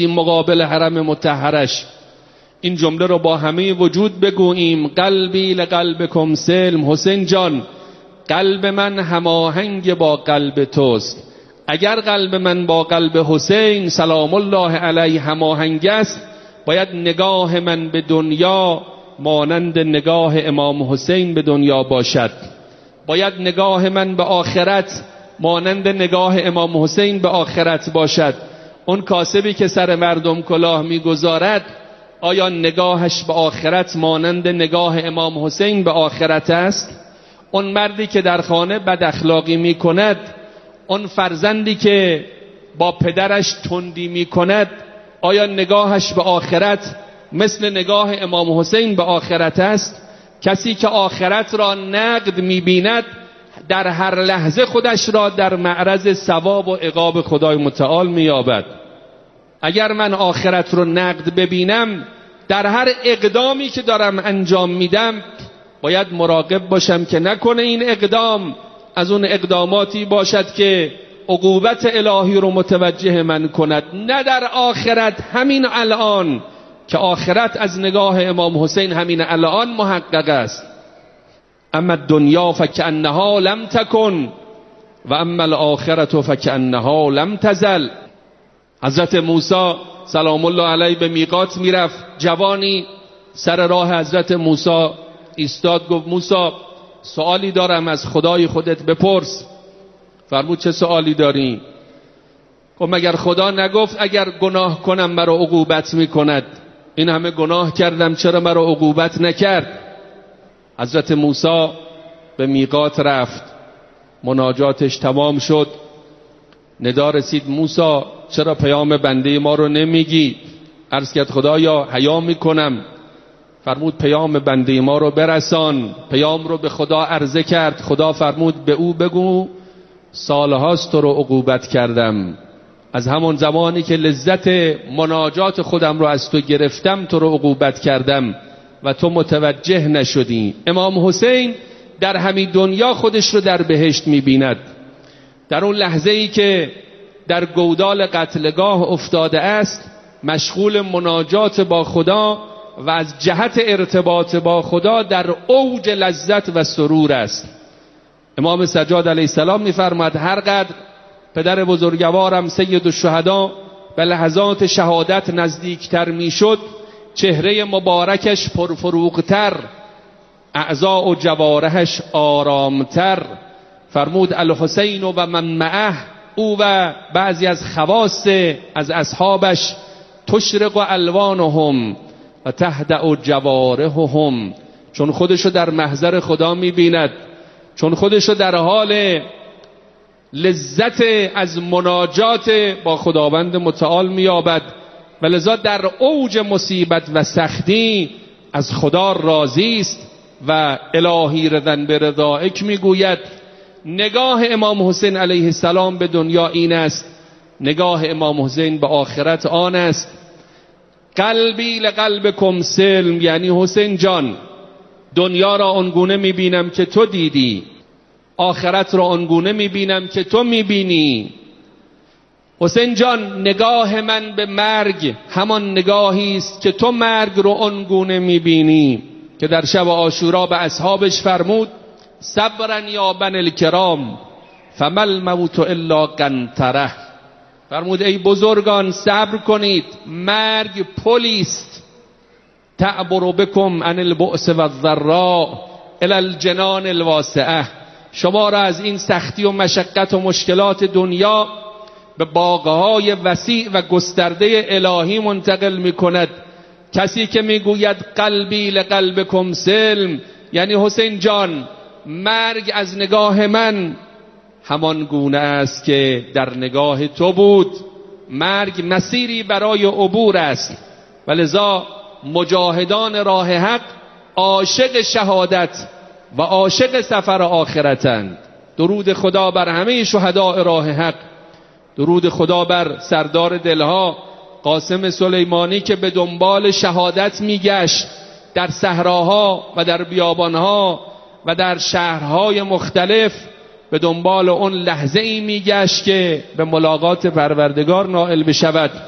ایستیم مقابل حرم مطهرش، این جمله رو با همه وجود بگوییم: قلبی لقلبکم سلم. حسین جان، قلب من هماهنگ با قلب توست. اگر قلب من با قلب حسین سلام الله علیه هماهنگ است، باید نگاه من به دنیا مانند نگاه امام حسین به دنیا باشد. باید نگاه من به آخرت مانند نگاه امام حسین به آخرت باشد. اون کاسبی که سر مردم کلاه میگذارد، آیا نگاهش به آخرت مانند نگاه امام حسین به آخرت است؟ اون مردی که در خانه بد اخلاقی می کند، اون فرزندی که با پدرش تندی می کند، آیا نگاهش به آخرت مثل نگاه امام حسین به آخرت است؟ کسی که آخرت را نقد می بیند، در هر لحظه خودش را در معرض ثواب و عقاب خدای متعال می یابد. اگر من آخرت رو نقد ببینم، در هر اقدامی که دارم انجام میدم باید مراقب باشم که نکنه این اقدام از اون اقداماتی باشد که عقوبت الهی رو متوجه من کند. نه در آخرت، همین الان، که آخرت از نگاه امام حسین همین الان محقق است. اما الدنیا فکأنها لم تکن و اما الاخرة فکأنها لم تزل. حضرت موسی سلام الله علیه به میقات میرفت. جوانی سر راه حضرت موسی ایستاد، گفت موسی سوالی دارم، از خدای خودت بپرس. فرمود چه سوالی داری؟ گفت مگر خدا نگفت اگر گناه کنم مرا عقوبت میکند؟ این همه گناه کردم، چرا مرا عقوبت نکرد؟ حضرت موسی به میقات رفت، مناجاتش تمام شد، ندا رسید: موسی چرا پیام بنده ما رو نمیگی؟ عرض کرد خدایا حیا میکنم. فرمود پیام بنده ما رو برسان. پیام رو به خدا عرضه کرد. خدا فرمود به او بگو سالهاست تو رو عقوبت کردم، از همون زمانی که لذت مناجات خودم رو از تو گرفتم تو رو عقوبت کردم و تو متوجه نشدی. امام حسین در همین دنیا خودش رو در بهشت میبیند. در اون لحظه ای که در گودال قتلگاه افتاده است، مشغول مناجات با خدا و از جهت ارتباط با خدا در اوج لذت و سرور است. امام سجاد علیه السلام میفرماد هر قدر پدر بزرگوارم سید الشهدا به لحظات شهادت نزدیکتر میشد، چهره مبارکش پرفروغتر، اعضاء و جوارحش آرامتر. فرمود الحسین و من معه، او و بعضی از خواص از اصحابش، تشرق الوانهم و تهدأ جوارحهم، چون خودشو در محضر خدا میبیند، چون خودشو در حال لذت از مناجات با خداوند متعال میابد و لذا در اوج مصیبت و سختی از خدا راضی است و الهی رضن برضایک میگوید. نگاه امام حسین علیه السلام به دنیا این است، نگاه امام حسین به آخرت آن است. قلبی لقلبکم سلم، یعنی حسین جان دنیا را آنگونه میبینم که تو دیدی، آخرت را آنگونه میبینم که تو میبینی. حسین جان نگاه من به مرگ همان نگاهی است که تو مرگ رو آنگونه میبینی، که در شب عاشورا به اصحابش فرمود صبرا یا بنی الکرام فما الموت الا قنطره. فرمود ای بزرگان صبر کنید، مرگ پلیست، تعبر بکم عن البؤس و الضراء الی الجنان الواسعه، شما را از این سختی و مشقت و مشکلات دنیا به باغهای وسیع و گسترده الهی منتقل می کند. کسی که می گوید قلبی لقلبکم سلم، یعنی حسین جان مرگ از نگاه من همان گونه است که در نگاه تو بود. مرگ مسیری برای عبور است و لذا مجاهدان راه حق عاشق شهادت و عاشق سفر آخرتند. درود خدا بر همه شهداء راه حق، درود خدا بر سردار دلها قاسم سلیمانی که به دنبال شهادت میگشت در صحراها و در بیابانها و در شهرهای مختلف، به دنبال اون لحظه ای میگشت که به ملاقات پروردگار نائل بشود.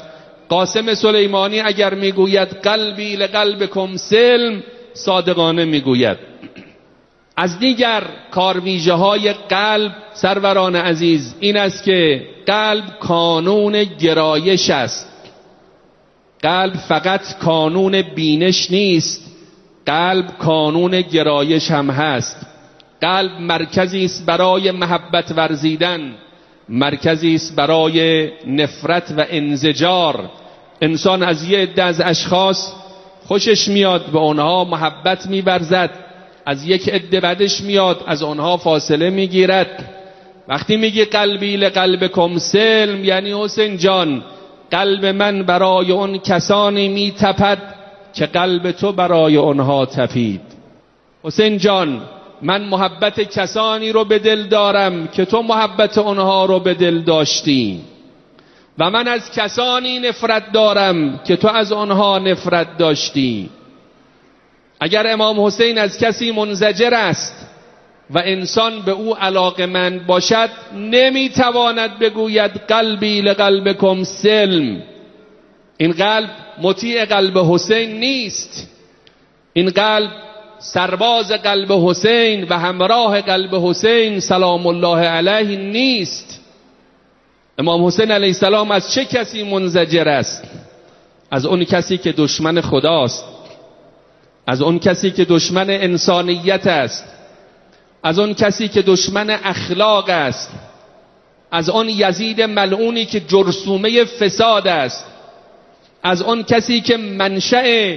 قاسم سلیمانی اگر میگوید قلبی لقلبکم سلم، صادقانه میگوید. از دیگر کارویژه های قلب سروران عزیز این است که قلب کانون گرایش است. قلب فقط کانون بینش نیست، قلب کانون گرایش هم هست. قلب مرکزی است برای محبت ورزیدن، مرکزی است برای نفرت و انزجار. انسان از یه عده از اشخاص خوشش میاد، به آنها محبت می‌ورزد، از یک عده بدش میاد، از آنها فاصله میگیرد. وقتی میگی قلبی لقلبکم سلم، یعنی حسین جان قلب من برای اون کسانی میتپد که قلب تو برای آنها تپید. حسین جان من محبت کسانی رو به دل دارم که تو محبت آنها رو به دل داشتی، و من از کسانی نفرت دارم که تو از آنها نفرت داشتی. اگر امام حسین از کسی منزجر است و انسان به او علاقمند باشد، نمیتواند بگوید قلبی لقلبکم سلم. این قلب مطیع قلب حسین نیست، این قلب سرباز قلب حسین و همراه قلب حسین سلام الله علیه نیست. امام حسین علیه السلام از چه کسی منزجر است؟ از اون کسی که دشمن خداست، از اون کسی که دشمن انسانیت است، از اون کسی که دشمن اخلاق است، از اون یزید ملعونی که جرثومه فساد است، از اون کسی که منشأ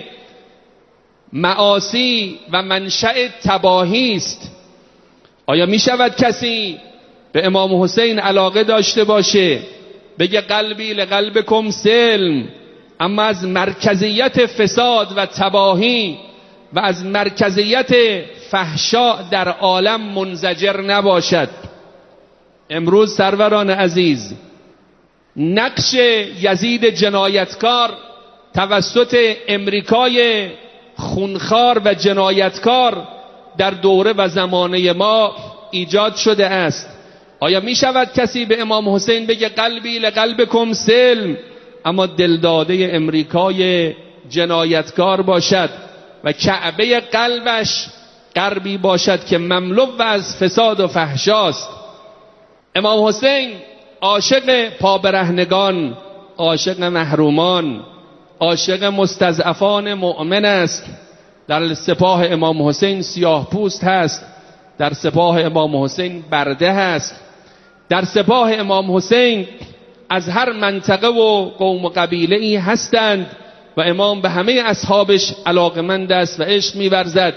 معاصی و منشأ تباهی است. آیا می شود کسی به امام حسین علاقه داشته باشه بگه قلبی لقلبکم سلم، اما از مرکزیت فساد و تباهی و از مرکزیت فحشا در عالم منزجر نباشد؟ امروز سروران عزیز نقش یزید جنایتکار توسط امریکای خونخوار و جنایتکار در دوره و زمانه ما ایجاد شده است. آیا می شود کسی به امام حسین بگه قلبی لقلبکم سلم، اما دلداده امریکای جنایتکار باشد و کعبه قلبش غربی باشد که مملو از فساد و فحشاست؟ امام حسین عاشق پابرهنگان، عاشق محرومان، عاشق مستضعفان مؤمن است. در سپاه امام حسین سیاه پوست هست، در سپاه امام حسین برده هست، در سپاه امام حسین از هر منطقه و قوم و قبیله ای هستند و امام به همه اصحابش علاقمند است و عشق می‌ورزد.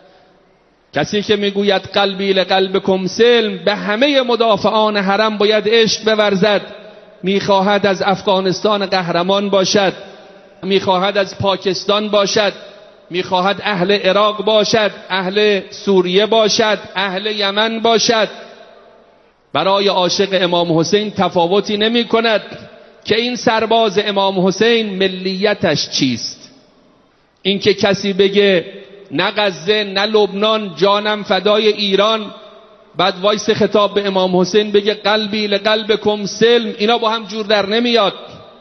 کسی که میگوید قلبی لقلبکم سلم، به همه مدافعان حرم باید عشق بورزد. میخواهد از افغانستان قهرمان باشد، میخواهد از پاکستان باشد، میخواهد اهل عراق باشد، اهل سوریه باشد، اهل یمن باشد. برای عاشق امام حسین تفاوتی نمی کند که این سرباز امام حسین ملیتش چیست. این که کسی بگه نه غزه نه لبنان، جانم فدای ایران، بعد وایس خطاب به امام حسین بگه قلبی لقلبکم سلم، اینا با هم جور در نمیاد.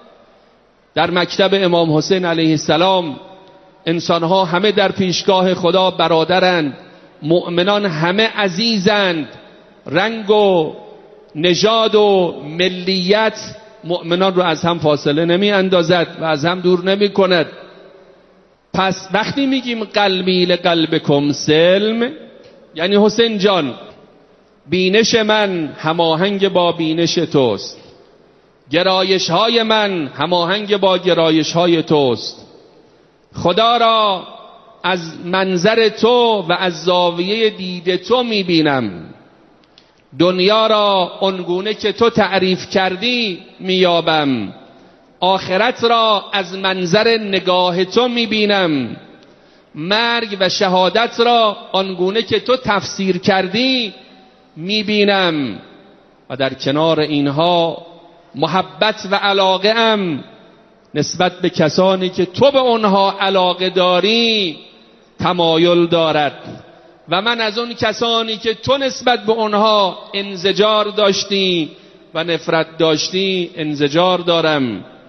در مکتب امام حسین علیه السلام انسانها همه در پیشگاه خدا برادرند، مؤمنان همه عزیزند، رنگ و نژاد و ملیت مؤمنان رو از هم فاصله نمی اندازد و از هم دور نمی کند. پس وقتی میگیم قلبی لقلبکم سلم، یعنی حسین جان بینش من هماهنگ با بینش توست، گرایش های من هماهنگ با گرایش های توست. خدا را از منظر تو و از زاویه دید تو میبینم، دنیا را آنگونه که تو تعریف کردی میابم، آخرت را از منظر نگاه تو میبینم، مرگ و شهادت را آنگونه که تو تفسیر کردی میبینم، و در کنار اینها محبت و علاقه ام نسبت به کسانی که تو به آنها علاقه داری تمایل دارد، و من از اون کسانی که تو نسبت به آنها انزجار داشتی و نفرت داشتی انزجار دارم.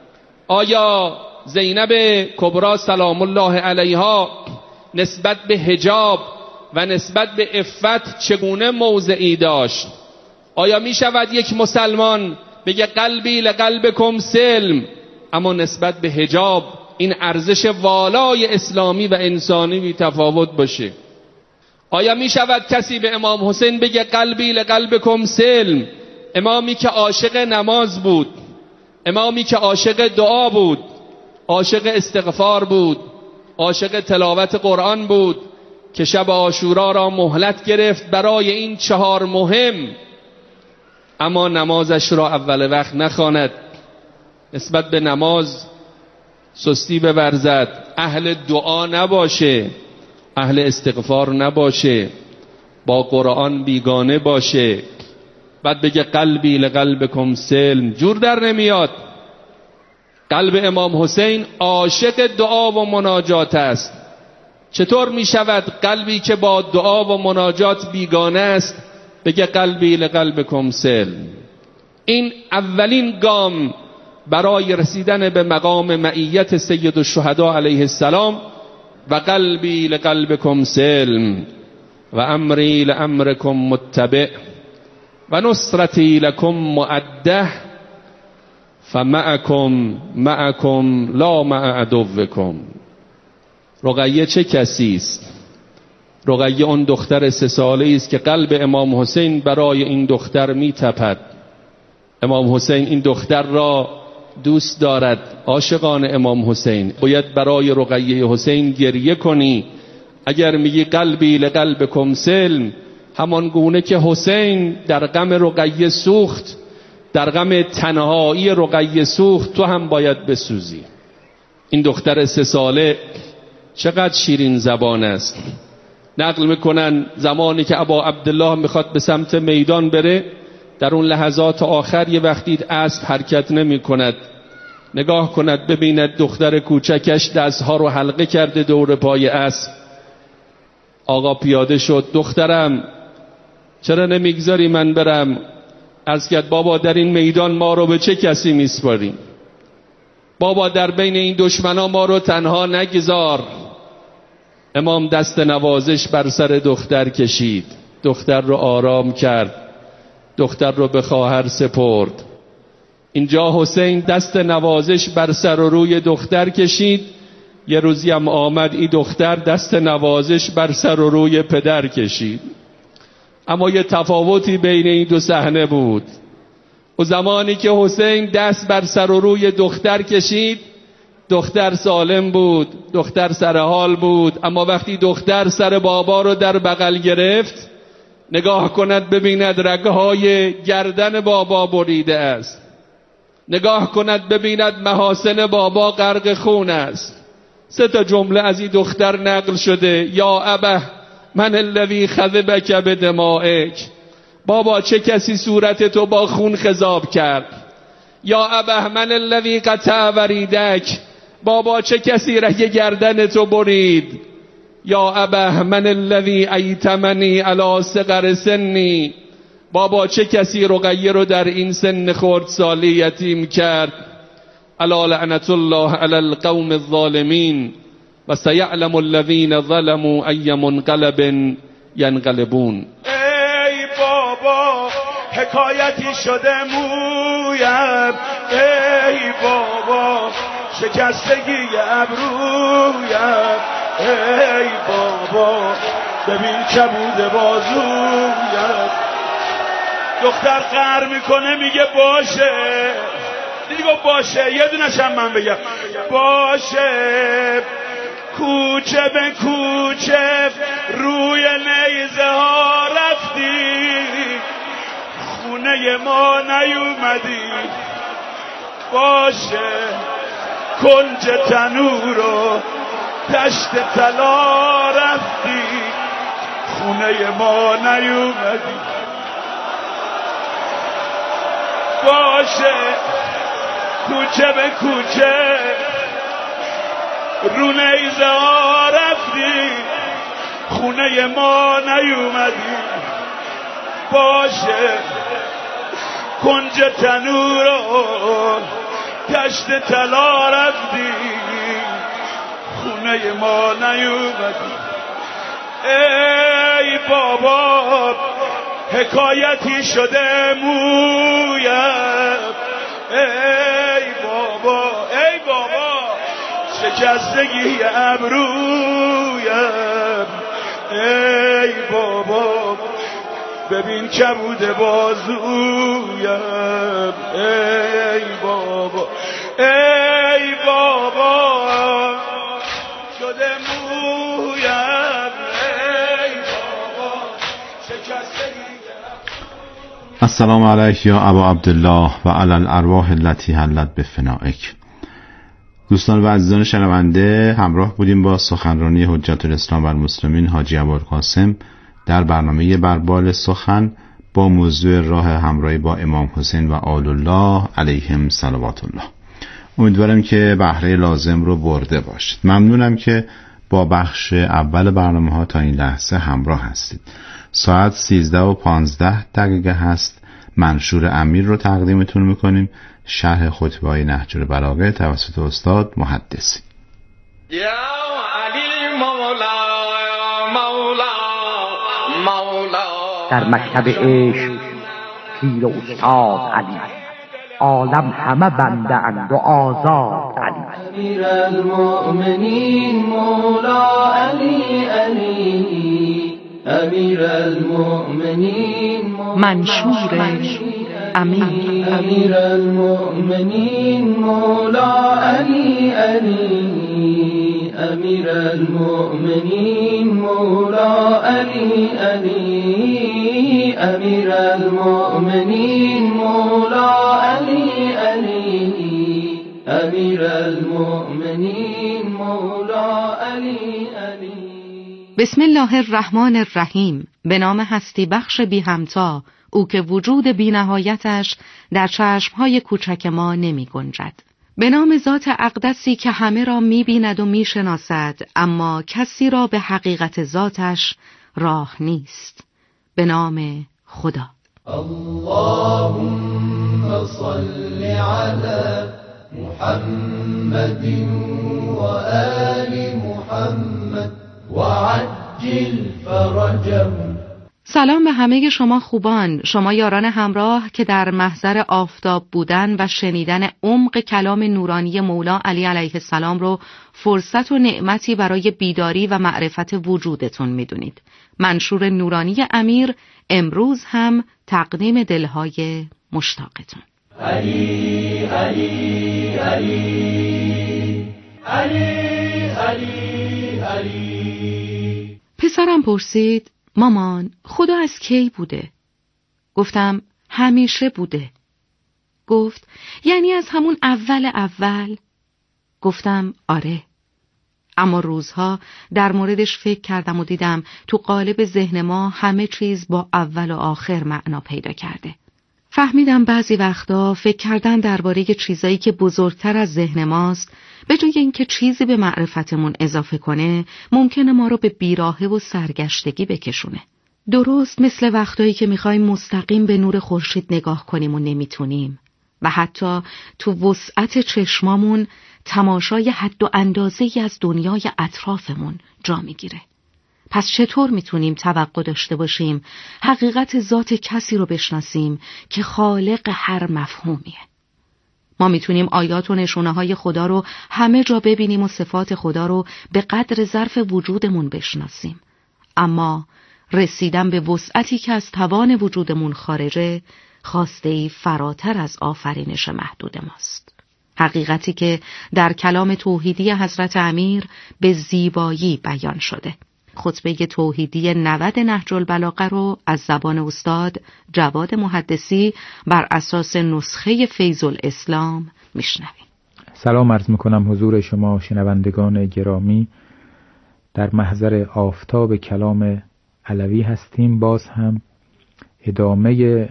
آیا زینب کبری سلام الله علیها نسبت به حجاب و نسبت به عفت چگونه موضعی داشت؟ آیا می شود یک مسلمان بگه قلبی لقلبکم سلم اما نسبت به حجاب این ارزش والای اسلامی و انسانی بی تفاوت باشه؟ آیا می شود کسی به امام حسین بگه قلبی لقلبکم سلم، امامی که عاشق نماز بود، امامی که عاشق دعا بود، عاشق استغفار بود، عاشق تلاوت قرآن بود، که شب عاشورا را مهلت گرفت برای این 4 مهم، اما نمازش را اول وقت نخواند، نسبت به نماز سستی بورزد، اهل دعا نباشه، اهل استغفار نباشه، با قرآن بیگانه باشه، بعد بگه قلبی لقلبکم سلم؟ جور در نمیاد. قلب امام حسین عاشق دعا و مناجات است. چطور می شود قلبی که با دعا و مناجات بیگانه است بگه قلبی لقلبکم سلم؟ این اولین گام برای رسیدن به مقام معیت سید الشهدا علیه السلام. و قلبی لقلبکم سلم و امری لامرکم متبع و نصرتی لکم مؤده فمعکم لا مع عدوکم. رقیه چه کسی است؟ رقیه اون دختر 3 ساله است که قلب امام حسین برای این دختر می تپد. امام حسین این دختر را دوست دارد، عاشقان امام حسین. باید برای رقیه حسین گریه کنی. اگر میگی قلبی لقلبکم سلم، همان گونه که حسین در غم رقیه سوخت، در غم تنهایی رقیه سوخت، تو هم باید بسوزی. این دختر 3 ساله چقدر شیرین زبان است. نقل میکنن زمانی که ابا عبدالله میخواد به سمت میدان بره، در اون لحظات آخر یه وقتی اسب حرکت نمی کند، نگاه کند ببیند دختر کوچکش دستها رو حلقه کرده دور پای اسب. آقا پیاده شد، دخترم چرا نمیگذاری من برم؟ عرض کرد بابا در این میدان ما رو به چه کسی میسپاریم؟ بابا در بین این دشمنا ما رو تنها نگذار. امام دست نوازش بر سر دختر کشید، دختر رو آرام کرد، دختر رو به خواهر سپرد. اینجا حسین دست نوازش بر سر و روی دختر کشید، یه روزی هم آمد این دختر دست نوازش بر سر و روی پدر کشید. اما یه تفاوتی بین این 2 صحنه بود. و زمانی که حسین دست بر سر و روی دختر کشید، دختر سالم بود، دختر سر حال بود. اما وقتی دختر سر بابا رو در بغل گرفت، نگاه کند ببیند رگهای گردن بابا بریده است، نگاه کند ببیند محاسن بابا غرق خون است. 3 جمله از این دختر نقل شده: یا ابه من الذی خذبک بدمائک، بابا چه کسی صورت تو با خون خضاب کرد؟ یا ابه من الذی قطع وریدک، بابا چه کسی رگ گردن تو برید؟ یا ابه من الذی ایتمنی علی صغر سنی، بابا چه کسی رقیه رو در این سن خردسالی یتیم کرد؟ الا لعنت الله علی القوم الظالمین و سیعلم الذین ظلموا ای منقلب ینقلبون. ای بابا حکایتی شده مویم، ای بابا شکستگی ابرویم، ای بابا ببین کبود بازویم. دختر قهر میکنه میگه باشه دیگه، باشه یه دونش هم من بگم باشه. کوچه به کوچه روی نیزه ها رفتی، خونه ما نیومدی. باشه کنج تنور و دشت طلا رفتی، خونه ما نیومدی. باشه کوچه به کوچه رو نیزه ها رفتی، خونه ما نیومدی. باشه کنج تنور و کشت طلا رفتی خونه ما نیومدی. ای بابا حکایتی شده مویم، ای بابا شکستگی ابرویم، ای بابا ببین کبود بازویم، ای بابا شده مویم، ای بابا شکستگی. السلام علیک یا ابا عبدالله و علی الارواح التي حلت بفنائک. دوستان و عزیزان شنونده، همراه بودیم با سخنرانی حجت الاسلام و المسلمین حاجی ابوالقاسم در برنامه بربال سخن با موضوع راه همراهی با امام حسین و آل الله علیهم صلوات الله. امیدوارم که بهره لازم رو برده باشید. ممنونم که با بخش اول برنامه ها تا این لحظه همراه هستید. ساعت 13:15 هست. منشور امیر رو تقدیمتون میکنیم، شرح خطبه‌های نهج البلاغه توسط استاد محدثی. یا علی مولا مولا مولا. در مکتب عشق پیر استاد علی، عالم همه بنده اند و آزاد علی. امیر المؤمنین مولا علی علی، امیر المؤمنین منشور امیر. امیر المؤمنین مولا علی علی، امیر المؤمنین مولا علی علی، امیر المؤمنین مولا علی علی، امیر المؤمنین مولا علی علی. بسم الله الرحمن الرحیم. به نام هستی بخش بی همتا، او که وجود بی نهایتش در چشمهای کوچک ما نمی گنجد. به نام ذات اقدسی که همه را می بیند و می شناسد، اما کسی را به حقیقت ذاتش راه نیست. به نام خدا. اللهم صل علی محمد و آل محمد و عجل فرجهم. سلام به همه شما خوبان، شما یاران همراه که در محضر آفتاب بودن و شنیدن عمق کلام نورانی مولا علی علیه السلام رو فرصت و نعمتی برای بیداری و معرفت وجودتون میدونید. منشور نورانی امیر امروز هم تقدیم دلهای مشتاقتون. علی علی علی علی علی علی. پسرم پرسید مامان خدا از کی بوده؟ گفتم همیشه بوده. گفت یعنی از همون اول؟ گفتم آره. اما روزها در موردش فکر کردم و دیدم تو قالب ذهن ما همه چیز با اول و آخر معنا پیدا کرده. فهمیدم بعضی وقتا فکر کردن درباره چیزایی که بزرگتر از ذهن ماست، به جای اینکه چیزی به معرفتمون اضافه کنه، ممکنه ما رو به بیراهه و سرگشتگی بکشونه. درست مثل وقتایی که میخوایم مستقیم به نور خورشید نگاه کنیم و نمیتونیم و حتی تو وسعت چشمامون تماشای حد و اندازه‌ای از دنیای اطرافمون جا میگیره. پس چطور میتونیم توقع داشته باشیم حقیقت ذات کسی رو بشناسیم که خالق هر مفهومیه؟ ما میتونیم آیات و نشونه‌های خدا رو همه جا ببینیم و صفات خدا رو به قدر ظرف وجودمون بشناسیم، اما رسیدن به وسعتی که از توان وجودمون خارجه خواسته‌ای فراتر از آفرینش محدود ماست. حقیقتی که در کلام توحیدی حضرت امیر به زیبایی بیان شده. خطبه توحیدی 90 نهج البلاغه رو از زبان استاد جواد محدثی بر اساس نسخه فیض الاسلام میشنویم. سلام عرض میکنم حضور شما شنوندگان گرامی. در محضر آفتاب کلام علوی هستیم. باز هم ادامه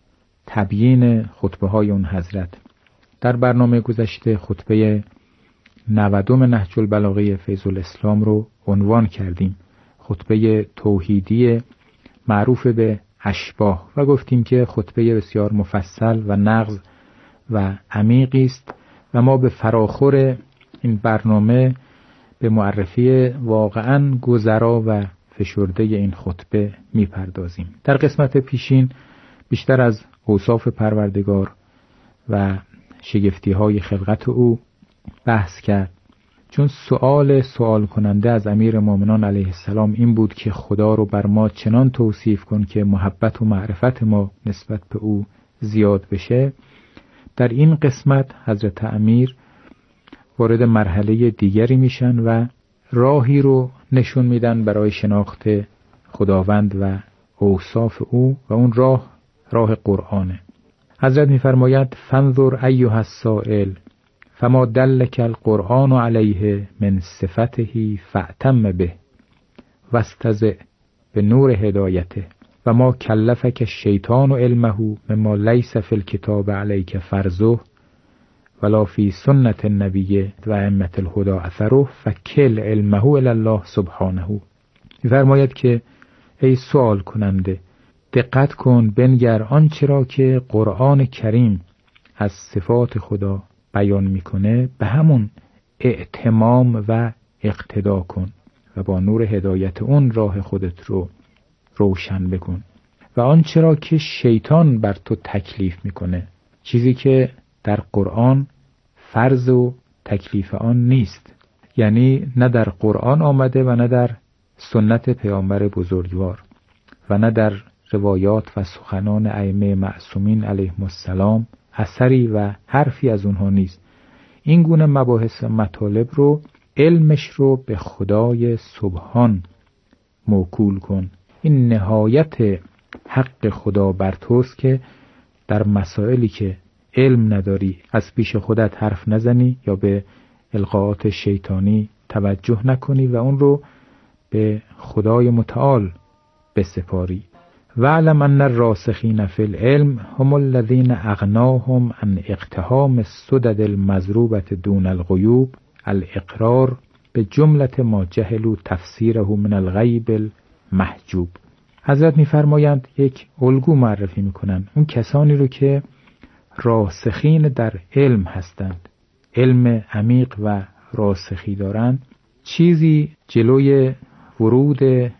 تبیین خطبه های اون حضرت. در برنامه گذشته خطبه 90 نهج البلاغه فیض الاسلام رو عنوان کردیم، خطبه توحیدی معروف به اشباح، و گفتیم که خطبه بسیار مفصل و نغز و عمیقی است و ما به فراخور این برنامه به معرفی واقعاً گذرا و فشرده این خطبه میپردازیم. در قسمت پیشین بیشتر از اوصاف پروردگار و شگفتی‌های خلقت او بحث کرد، چون سوال کننده از امیر مومنان علیه السلام این بود که خدا رو بر ما چنان توصیف کن که محبت و معرفت ما نسبت به او زیاد بشه. در این قسمت حضرت امیر وارد مرحله دیگری میشن و راهی رو نشون میدن برای شناخت خداوند و اوصاف او و اون راه قرآنه. حضرت میفرماید فانظر ایها السائل فما دلک القرآن علیه من صفته فاعتم به واستضع به نور هدایته و ما کلفک الشیطان علمه مما لیس فی الکتاب علیک فرضه ولا فی سنت النبی و ائمة الهدى اثره فکل علمه الی الله سبحانه. می‌فرماید که ای سوال کننده دقت کن، بنگر آنچه را که قرآن کریم از صفات خدا بیان میکنه به همون اعتمام و اقتدا کن و با نور هدایت اون راه خودت رو روشن بکن. و آنچه را که شیطان بر تو تکلیف میکنه، چیزی که در قرآن فرض و تکلیف آن نیست، یعنی نه در قرآن آمده و نه در سنت پیامبر بزرگوار و نه در روایات و سخنان ائمه معصومین علیهم السلام اثری و حرفی از اونها نیست. این گونه مباحث مطالب رو علمش رو به خدای سبحان موکول کن. این نهایت حق خدا بر توست که در مسائلی که علم نداری از پیش خودت حرف نزنی یا به القاءات شیطانی توجه نکنی و اون رو به خدای متعال بسپاری. وَاعْلَمْ أَنَّ الرَّاسِخِينَ فِي الْعِلْمِ هُمُ الَّذِينَ أَغْنَاهُمْ عَنْ اقتحام السُّدَدِ الْمَضْرُوبَةِ دُونَ الْغُیوب الْإِقْرَارُ بِجُمْلَةِ مَا جَهِلُوا تَفْسِیرَهُ مِنَ الْغَیْبِ المحجوب. حضرت می‌فرمایند یک الگو معرفی می‌کنند اون کسانی رو که راسخین در علم هستند، علم عمیق و راسخی دارند، چیزی جلوی ورود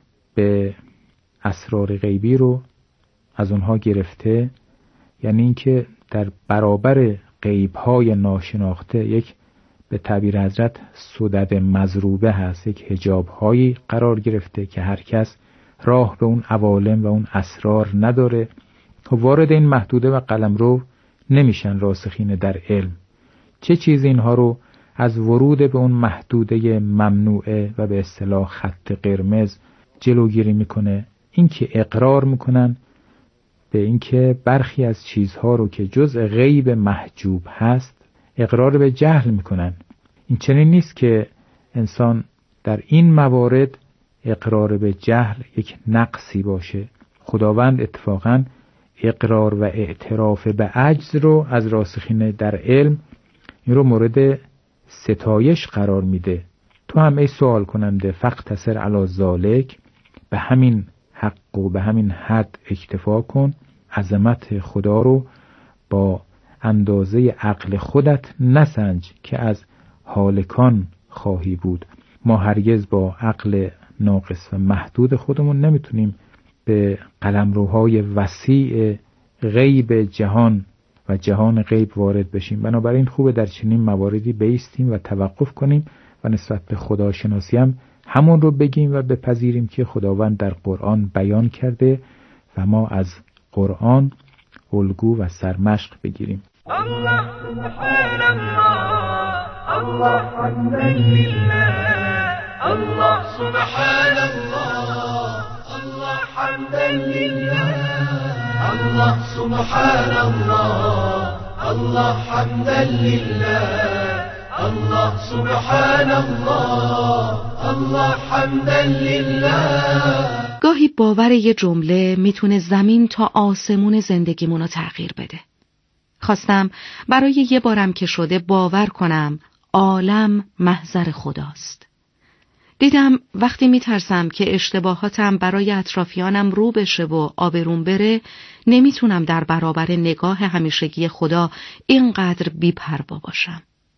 به اسرار غیبی رو از اونها گرفته، یعنی اینکه در برابر غیب‌های ناشناخته یک به تعبیر حضرت سدد مضروبه هست، یک حجاب‌هایی قرار گرفته که هر کس راه به اون عوالم و اون اسرار نداره. وارد این محدوده و قلمرو نمیشن راسخین در علم. چه چیز اینها رو از ورود به اون محدوده ممنوعه و به اصطلاح خط قرمز جلوگیری میکنه؟ اینکه اقرار میکنن به اینکه برخی از چیزها رو که جزء غیب محجوب هست اقرار به جهل میکنن. این چنین نیست که انسان در این موارد اقرار به جهل یک نقصی باشه. خداوند اتفاقاً اقرار و اعتراف به عجز رو از راسخین در علم این رو مورد ستایش قرار میده. تو هم ای سوال کننده فاقتصر علی ذالک، به همین حق و به همین حد اکتفا کن. عظمت خدا رو با اندازه عقل خودت نسنج که از هالکان خواهی بود. ما هرگز با عقل ناقص و محدود خودمون نمیتونیم به قلمروهای وسیع غیب جهان و جهان غیب وارد بشیم. بنابراین خوبه در چنین مواردی بایستیم و توقف کنیم و نسبت به خداشناسی هم همون رو بگیم و بپذیریم که خداوند در قرآن بیان کرده و ما از قرآن الگو و سرمشق بگیریم. الله سبحان الله، الله حمدا لله، الله سبحان الله، الله حمدا لله، الله سبحان الله، الله حمدا لله، الله سبحان الله، الله حمدا لله. گاهی باور یه جمله میتونه زمین تا آسمون زندگیمونو تغییر بده. خواستم برای یه بارم که شده باور کنم عالم محضر خداست. دیدم وقتی میترسم که اشتباهاتم برای اطرافیانم رو بشه و آبروم بره، نمیتونم در برابر نگاه همیشگی خدا اینقدر بی‌پروا باشم.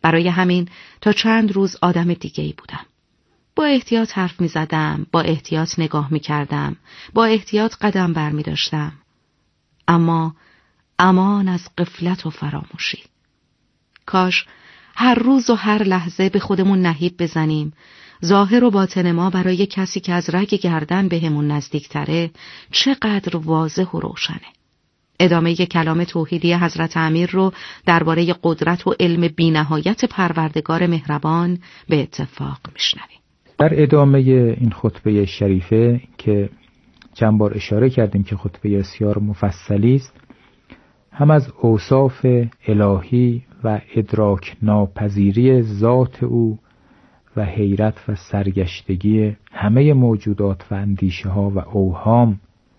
برای همین تا چند روز آدم دیگه‌ای بودم. با احتیاط حرف می زدم، با احتیاط نگاه می کردم، با احتیاط قدم بر می داشتم. اما امان از غفلت و فراموشی. کاش هر روز و هر لحظه به خودمون نهیب بزنیم ظاهر و باطن ما برای کسی که از رگ گردن بهمون نزدیکتره چقدر واضح و روشنه. ادامه کلام توحیدی حضرت امیر رو درباره قدرت و علم بی‌نهایت پروردگار مهربان به اتفاق میشنویم. در ادامه این خطبه شریفه که چند بار اشاره کردیم که خطبه بسیار مفصلی است، هم از اوصاف الهی و ادراک ناپذیری ذات او و حیرت و سرگشتگی همه موجودات و اندیشه ها و اوهام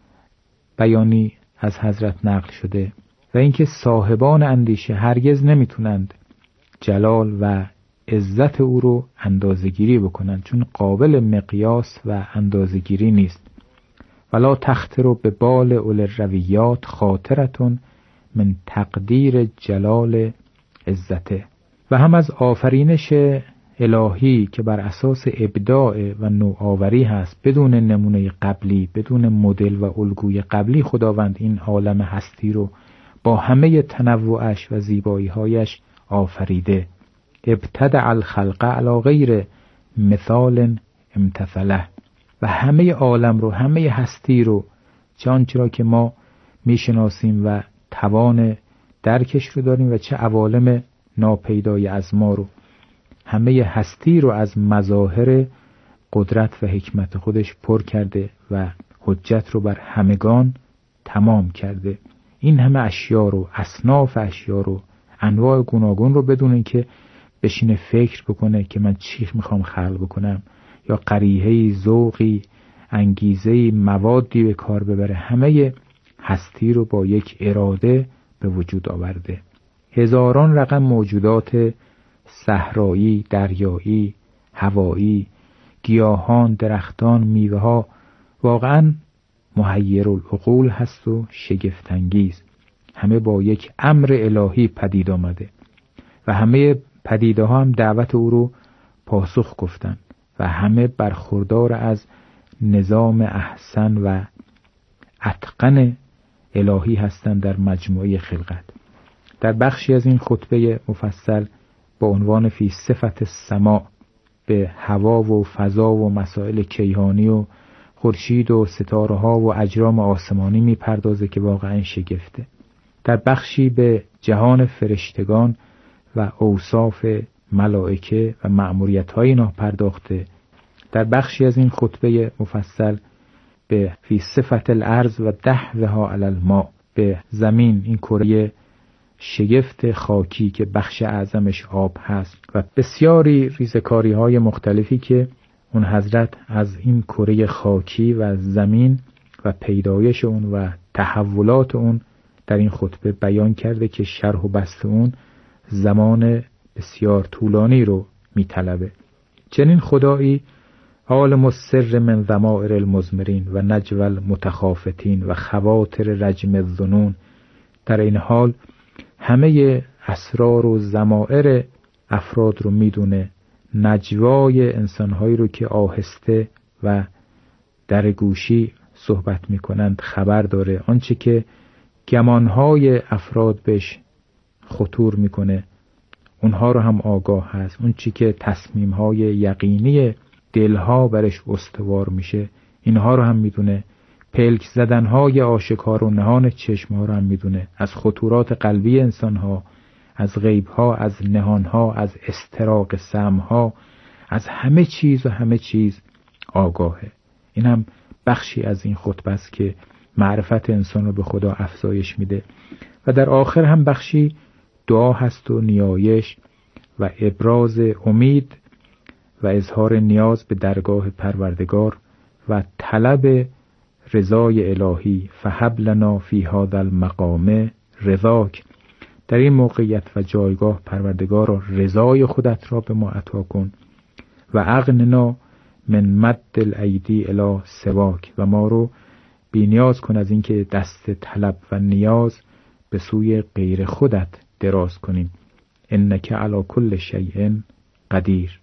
بیانی از حضرت نقل شده و اینکه صاحبان اندیشه هرگز نمیتونند جلال و عزت او رو اندازه‌گیری بکنند، چون قابل مقیاس و اندازه‌گیری نیست. ولا تختر به بال اول الرویات خاطرتون من تقدیر جلال عزته. و هم از آفرینش الهی که بر اساس ابداع و نوآوری هست، بدون نمونه قبلی، بدون مدل و الگوی قبلی خداوند این عالم هستی رو با همه تنوعش و زیبایی‌هایش آفریده. ابتدع الخلق علی غیر مثال امتثله. و همه عالم رو، همه هستی رو، چه آنچه را که ما میشناسیم و توان درکش رو داریم و چه عوالم ناپیدای از ما رو، همه هستی رو از مظاهر قدرت و حکمت خودش پر کرده و حجت رو بر همگان تمام کرده. این همه اشیا رو، اصناف اشیا رو، انواع گوناگون رو بدون اینکه بشینه فکر بکنه که من چی میخوام خلق بکنم یا قریحه‌ای، ذوقی، انگیزه‌ای، موادی به کار ببره، همه هستی رو با یک اراده به وجود آورده. هزاران رقم موجودات صحرایی، دریایی، هوایی، گیاهان، درختان، میوه ها واقعا محیر العقول هست و شگفت‌انگیز. همه با یک امر الهی پدید آمده و همه پدیده ها هم دعوت او رو پاسخ گفتن و همه برخوردار از نظام احسن و اتقن الهی هستند در مجموعه خلقت. در بخشی از این خطبه مفصل با عنوان فی صفت السماء به هوا و فضا و مسائل کیهانی و خورشید و ستاره ها و اجرام آسمانی میپردازه که واقعا شگفته. در بخشی به جهان فرشتگان و اوصاف ملائکه و مأموریت های اینا پرداخته. در بخشی از این خطبه مفصل به فی صفت الارض و دحوها علی الماء، به زمین، این کره شگفت خاکی که بخش اعظمش آب هست و بسیاری ریزکاری های مختلفی که اون حضرت از این کره خاکی و زمین و پیدایش اون و تحولات اون در این خطبه بیان کرده که شرح و بسط اون زمان بسیار طولانی رو میطلبه. چنین خدایی عالم السر من ضمائر المضمرین و نجوى المتخافتین و خواطر رجم الظنون، در این حال همه اسرار و ضمائر افراد رو میدونه، نجوای انسانهایی رو که آهسته و در گوشی صحبت میکنند خبر داره، آنچه که گمانهای افراد بهش خطور میکنه اونها رو هم آگاه هست، اون چی که تصمیمهای یقینی دلها برش استوار میشه اینها رو هم میدونه، پلک زدنهای آشکار و نهان چشمها رو هم میدونه، از خطورات قلبی انسانها، از غیبها، از نهانها، از استراق سمها، از همه چیز و همه چیز آگاهه. این هم بخشی از این خطبه است که معرفت انسان رو به خدا افزایش میده. و در آخر هم بخشی دعا هست و نیایش و ابراز امید و اظهار نیاز به درگاه پروردگار و طلب رضای الهی. فهب لنا فی هذا المقام رضاک، در این موقعیت و جایگاه پروردگار رضای خودت را به ما عطا کن. و اغننا من مد الایدی الی سواک، و ما رو بی نیاز کن از اینکه دست طلب و نیاز به سوی غیر خودت دراز کنیم. انک علی کل شیء قدیر.